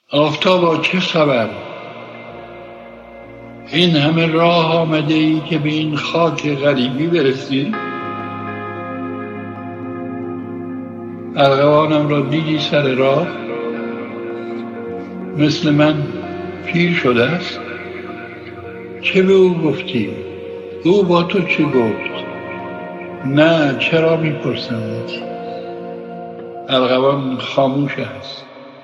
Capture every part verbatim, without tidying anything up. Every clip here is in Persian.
آفتابا چه خبر؟ این همه راه آمده ای که به این خاک غریبی برسی؟ ارغوانم را دیدی سر راه؟ مثل من پیر شده است؟ چه به او گفتی؟ او با تو چه گفت؟ نه، چرا میپرسمت؟ ارغوان خاموش است.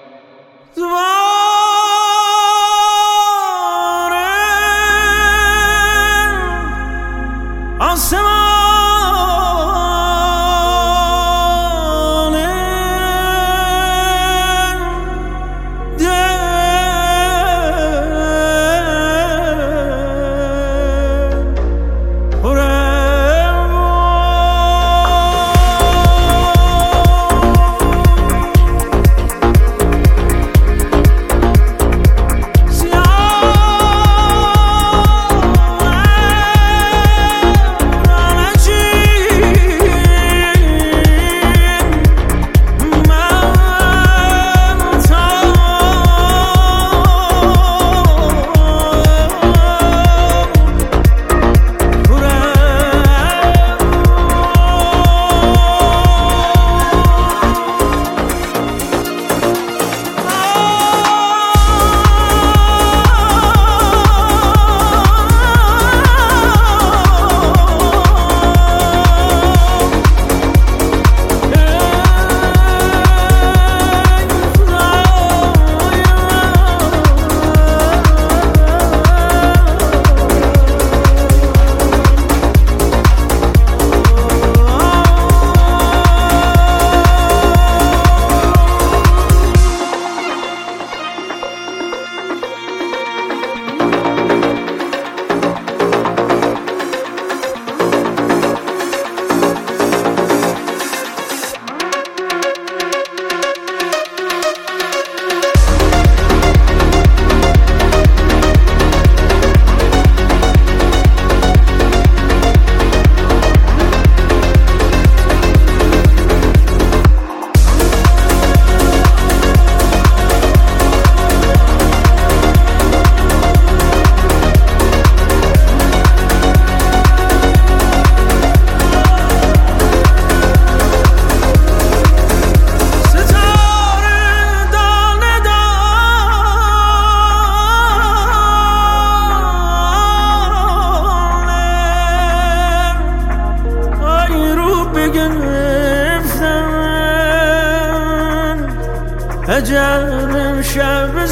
اجل شب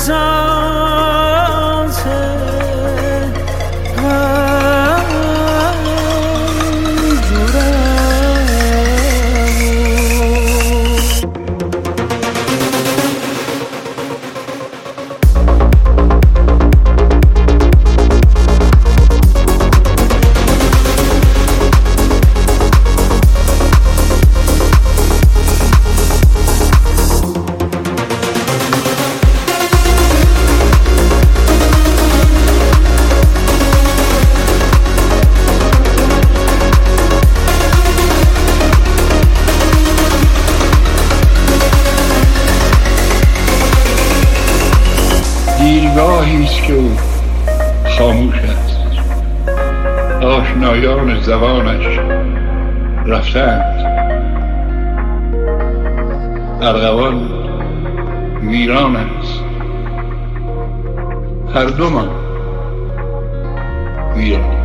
ذاته دیرگاهیست که او خاموش است. آشنایان زبانش رفتند. ارغوان ویران است. هر دومان ویران.